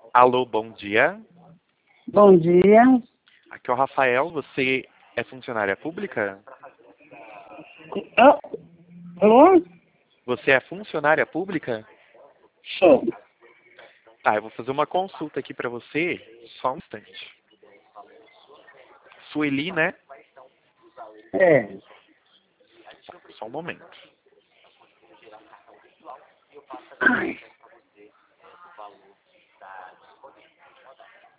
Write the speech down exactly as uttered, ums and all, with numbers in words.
Alô, bom dia. Bom dia. Aqui é o Rafael. Você é funcionária pública? Ah, alô? Você é funcionária pública? Sou. Tá, eu vou fazer uma consulta aqui pra você. Só um instante. Sueli, né? É. Só um momento. Ai.